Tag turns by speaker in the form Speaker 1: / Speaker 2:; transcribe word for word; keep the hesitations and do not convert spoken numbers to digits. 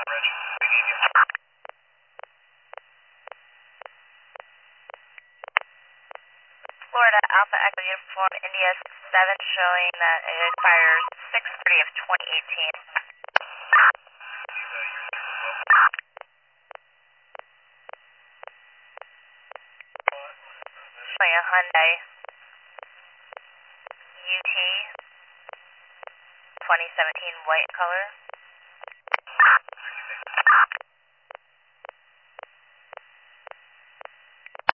Speaker 1: Florida Alpha Echo Uniform India seven showing that it expires six thirty of twenty eighteen. Showing a Hyundai U T twenty seventeen white color.